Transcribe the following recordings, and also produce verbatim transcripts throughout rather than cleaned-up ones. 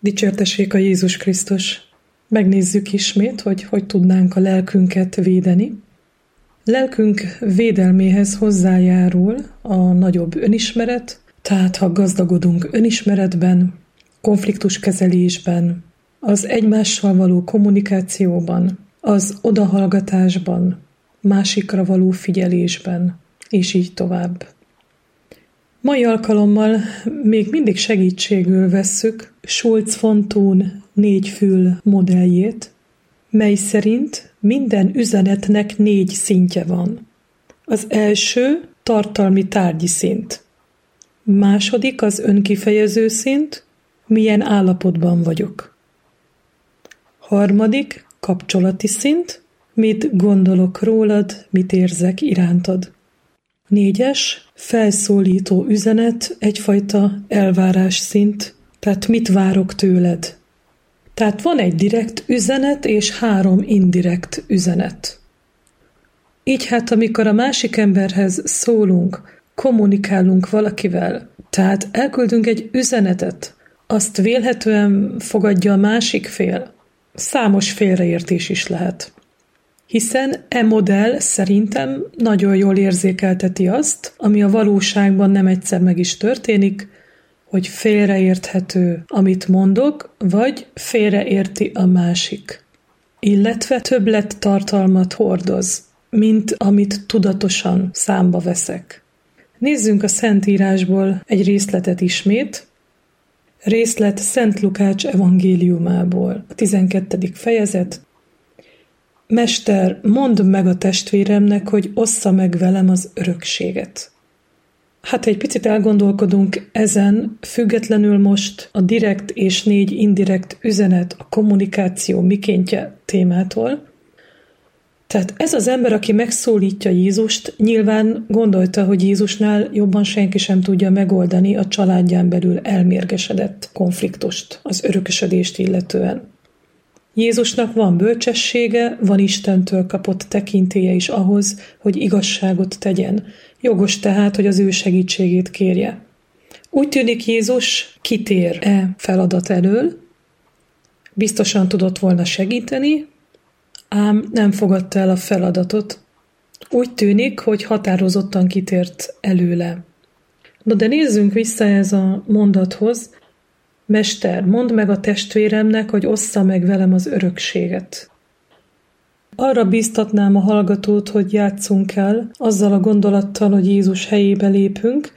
Dicsértessék a Jézus Krisztus! Megnézzük ismét, hogy hogy tudnánk a lelkünket védeni. Lelkünk védelméhez hozzájárul a nagyobb önismeret, tehát ha gazdagodunk önismeretben, konfliktuskezelésben, az egymással való kommunikációban, az odahallgatásban, másikra való figyelésben, és így tovább. Mai alkalommal még mindig segítségül vesszük Schulz von Thun négy fül modelljét, mely szerint minden üzenetnek négy szintje van. Az első tartalmi tárgyi szint. Második az önkifejező szint, milyen állapotban vagyok. Harmadik kapcsolati szint, mit gondolok rólad, mit érzek irántad. Négyes, felszólító üzenet, egyfajta elvárás szint, tehát mit várok tőled. Tehát van egy direkt üzenet és három indirekt üzenet. Így hát, amikor a másik emberhez szólunk, kommunikálunk valakivel, tehát elküldünk egy üzenetet, azt vélhetően fogadja a másik fél. Számos félreértés is lehet. Hiszen e modell szerintem nagyon jól érzékelteti azt, ami a valóságban nem egyszer meg is történik, hogy félreérthető, amit mondok, vagy félreérti a másik. Illetve többlet tartalmat hordoz, mint amit tudatosan számba veszek. Nézzünk a Szentírásból egy részletet ismét. Részlet Szent Lukács evangéliumából, a tizenkettedik fejezet. Mester, mondd meg a testvéremnek, hogy ossza meg velem az örökséget. Hát egy picit elgondolkodunk ezen, függetlenül most a direkt és négy indirekt üzenet, a kommunikáció mikéntje témától. Tehát ez az ember, aki megszólítja Jézust, nyilván gondolta, hogy Jézusnál jobban senki sem tudja megoldani a családján belül elmérgesedett konfliktust, az örökösödést illetően. Jézusnak van bölcsessége, van Istentől kapott tekintélye is ahhoz, hogy igazságot tegyen. Jogos tehát, hogy az ő segítségét kérje. Úgy tűnik, Jézus kitér e feladat elől, biztosan tudott volna segíteni, ám nem fogadta el a feladatot. Úgy tűnik, hogy határozottan kitért előle. No, de nézzünk vissza ez a mondathoz. Mester, mondd meg a testvéremnek, hogy ossza meg velem az örökséget. Arra bíztatnám a hallgatót, hogy játsszunk el azzal a gondolattal, hogy Jézus helyébe lépünk,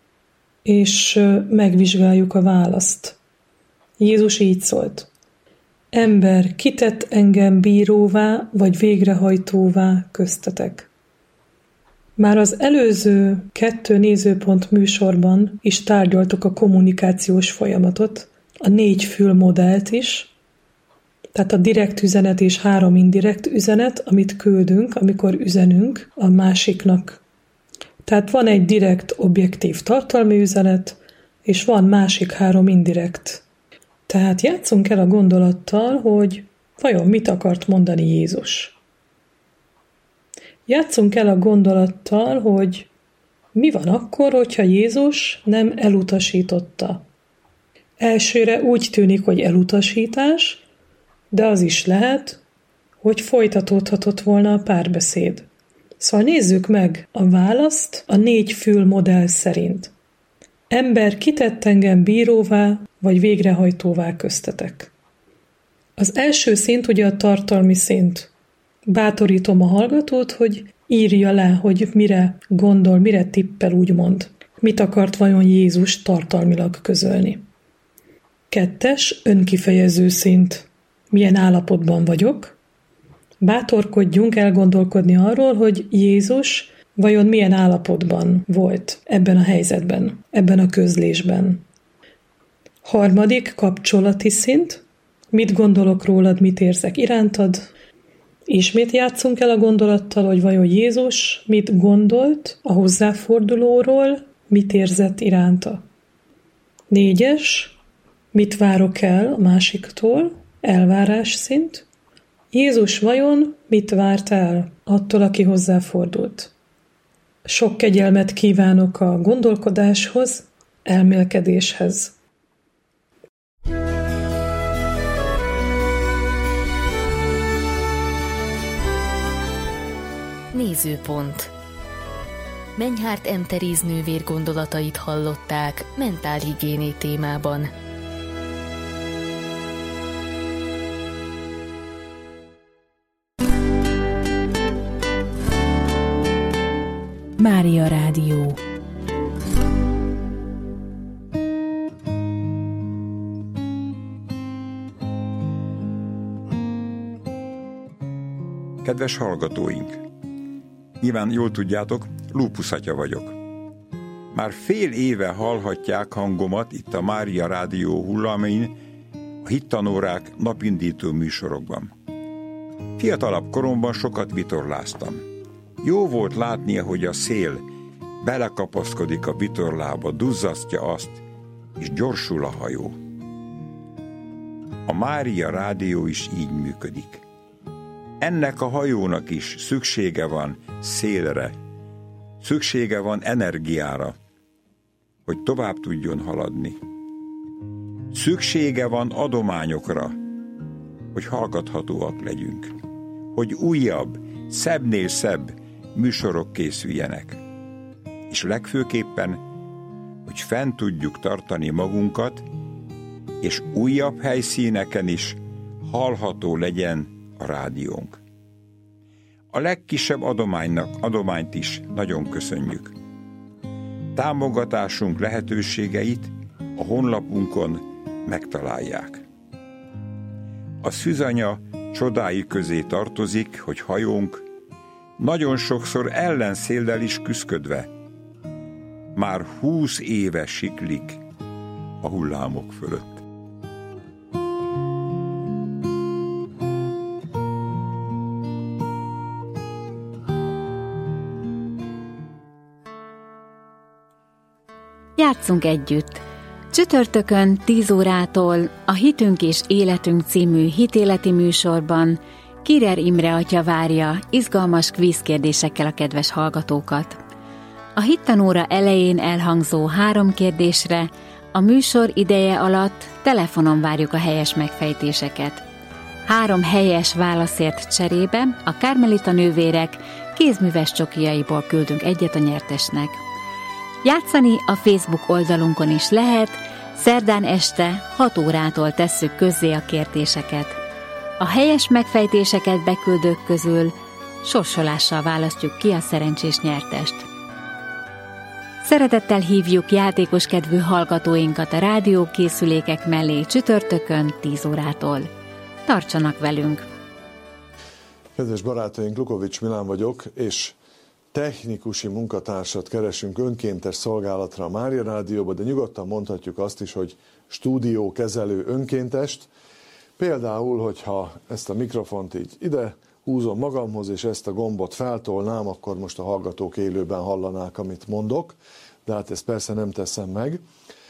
és megvizsgáljuk a választ. Jézus így szólt. Ember, ki tett engem bíróvá vagy végrehajtóvá köztetek? Már az előző kettő nézőpont műsorban is tárgyaltuk a kommunikációs folyamatot, a négy fül modellt is, tehát a direkt üzenet és három indirekt üzenet, amit küldünk, amikor üzenünk a másiknak. Tehát van egy direkt, objektív tartalmi üzenet, és van másik három indirekt. Tehát játsszunk el a gondolattal, hogy vajon mit akart mondani Jézus. Játsszunk el a gondolattal, hogy mi van akkor, hogyha Jézus nem elutasította. Elsőre úgy tűnik, hogy elutasítás, de az is lehet, hogy folytatódhatott volna a párbeszéd. Szóval nézzük meg a választ a négy fül modell szerint. Ember, ki tett engem bíróvá vagy végrehajtóvá köztetek? Az első szint ugye a tartalmi szint. Bátorítom a hallgatót, hogy írja le, hogy mire gondol, mire tippel, úgymond. Mit akart vajon Jézus tartalmilag közölni. Kettes, önkifejező szint. Milyen állapotban vagyok? Bátorkodjunk elgondolkodni arról, hogy Jézus vajon milyen állapotban volt ebben a helyzetben, ebben a közlésben. Harmadik, kapcsolati szint. Mit gondolok rólad, mit érzek irántad? Ismét játsszunk el a gondolattal, hogy vajon Jézus mit gondolt a hozzáfordulóról, mit érzett iránta. Négyes, mit várok el a másiktól, elvárás szint. Jézus vajon mit várt el attól, aki hozzáfordult? Sok kegyelmet kívánok a gondolkodáshoz, elmélkedéshez. Nézőpont. Menyhárt Enteriz nővér gondolatait hallották mentálhigiéné témában. Mária Rádió. Kedves hallgatóink! Nyilván jól tudjátok, Lúpusz atya vagyok. Már fél éve hallhatják hangomat itt a Mária Rádió hullamin, a hittanórák napindító műsorokban. Fiatalabb koromban sokat vitorláztam. Jó volt látni, hogy a szél belekapaszkodik a vitorlába, duzzasztja azt, és gyorsul a hajó. A Mária Rádió is így működik. Ennek a hajónak is szüksége van szélre, szüksége van energiára, hogy tovább tudjon haladni. Szüksége van adományokra, hogy hallgathatóak legyünk, hogy újabb, szebbnél szebb műsorok készüljenek, és legfőképpen, hogy fenn tudjuk tartani magunkat, és újabb helyszíneken is hallható legyen a rádiónk. A legkisebb adománynak, adományt is nagyon köszönjük. Támogatásunk lehetőségeit a honlapunkon megtalálják. A szűzanya csodái közé tartozik, hogy hajónk nagyon sokszor ellenszéllel is küszködve már húsz éve siklik a hullámok fölött. Játszunk együtt! Csütörtökön tíz órától a Hitünk és Életünk című hitéleti műsorban Kirer Imre atya várja izgalmas kvízkérdésekkel a kedves hallgatókat. A hittanóra elején elhangzó három kérdésre a műsor ideje alatt telefonon várjuk a helyes megfejtéseket. Három helyes válaszért cserébe a Kármelita nővérek kézműves csokijaiból küldünk egyet a nyertesnek. Játszani a Facebook oldalunkon is lehet, szerdán este hat órától tesszük közzé a kérdéseket. A helyes megfejtéseket beküldők közül sorsolással választjuk ki a szerencsés nyertest. Szeretettel hívjuk játékos kedvű hallgatóinkat a rádiókészülékek mellé csütörtökön tíz órától. Tartsanak velünk! Kedves barátaink, Lukovics Milán vagyok, és technikusi munkatársat keresünk önkéntes szolgálatra a Mária Rádióba, de nyugodtan mondhatjuk azt is, hogy stúdiókezelő önkéntest. Például, hogyha ezt a mikrofont így ide húzom magamhoz, és ezt a gombot feltolnám, akkor most a hallgatók élőben hallanák, amit mondok, de hát ezt persze nem teszem meg.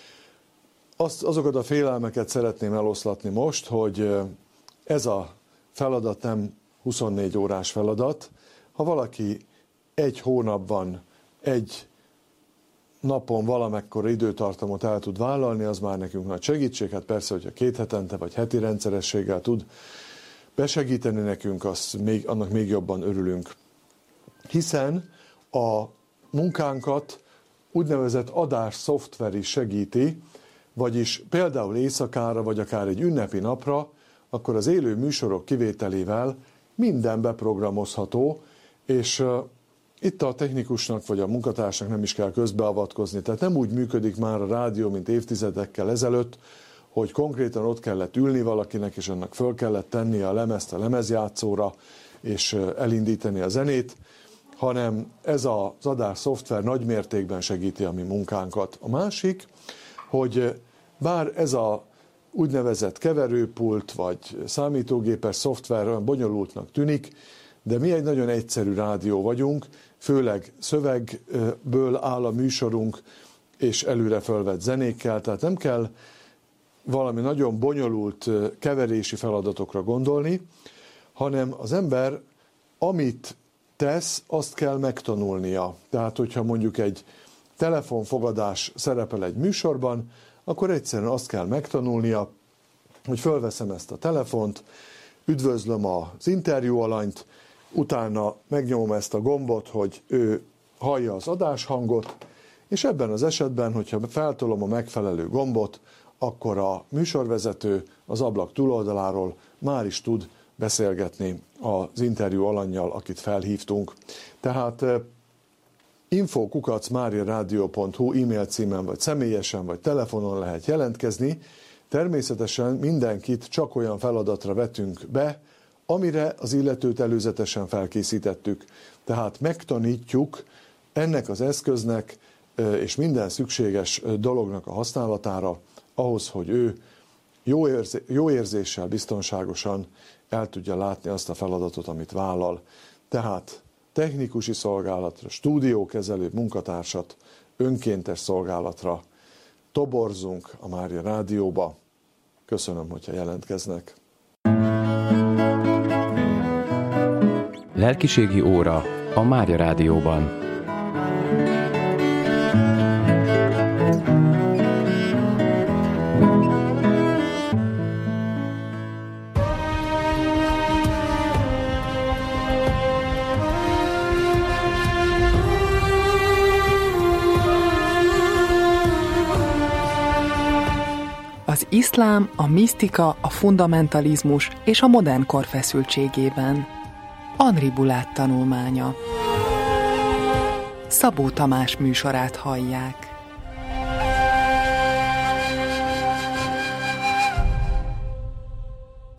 Azt, azokat a félelmeket szeretném eloszlatni most, hogy ez a feladat nem huszonnégy órás feladat. Ha valaki egy hónapban, egy napon valamekkora időtartamot el tud vállalni, az már nekünk nagy segítség. Hát persze, hogyha két hetente vagy heti rendszerességgel tud besegíteni nekünk, az még, annak még jobban örülünk. Hiszen a munkánkat úgynevezett adás szoftver is segíti, vagyis például éjszakára, vagy akár egy ünnepi napra, akkor az élő műsorok kivételével minden beprogramozható, és itt a technikusnak vagy a munkatársnak nem is kell közbeavatkozni. Tehát nem úgy működik már a rádió, mint évtizedekkel ezelőtt, hogy konkrétan ott kellett ülni valakinek, és annak föl kellett tennie a lemezt a lemezjátszóra, és elindítani a zenét, hanem ez az adás szoftver nagy mértékben segíti a mi munkánkat. A másik, hogy bár ez a úgynevezett keverőpult, vagy számítógépes szoftver olyan bonyolultnak tűnik, de mi egy nagyon egyszerű rádió vagyunk, főleg szövegből áll a műsorunk, és előre fölvett zenékkel, tehát nem kell valami nagyon bonyolult keverési feladatokra gondolni, hanem az ember, amit tesz, azt kell megtanulnia. Tehát, hogyha mondjuk egy telefonfogadás szerepel egy műsorban, akkor egyszerűen azt kell megtanulnia, hogy fölveszem ezt a telefont, üdvözlöm az interjú alanyt, utána megnyomom ezt a gombot, hogy ő hallja az adáshangot, és ebben az esetben, hogyha feltolom a megfelelő gombot, akkor a műsorvezető az ablak túloldaláról már is tud beszélgetni az interjú alannyal, akit felhívtunk. Tehát info kukac mariaradio pont hu e-mail címen, vagy személyesen, vagy telefonon lehet jelentkezni. Természetesen mindenkit csak olyan feladatra vetünk be, amire az illetőt előzetesen felkészítettük. Tehát megtanítjuk ennek az eszköznek és minden szükséges dolognak a használatára, ahhoz, hogy ő jó, érzé- jó érzéssel, biztonságosan el tudja látni azt a feladatot, amit vállal. Tehát technikusi szolgálatra, stúdiókezelő munkatársat, önkéntes szolgálatra toborzunk a Mária Rádióba. Köszönöm, hogyha jelentkeznek. Lelkiségi óra a Mária Rádióban. Az iszlám, a misztika, a fundamentalizmus és a modern kor feszültségében. Henri Bulát tanulmánya. Szabó Tamás műsorát hallják.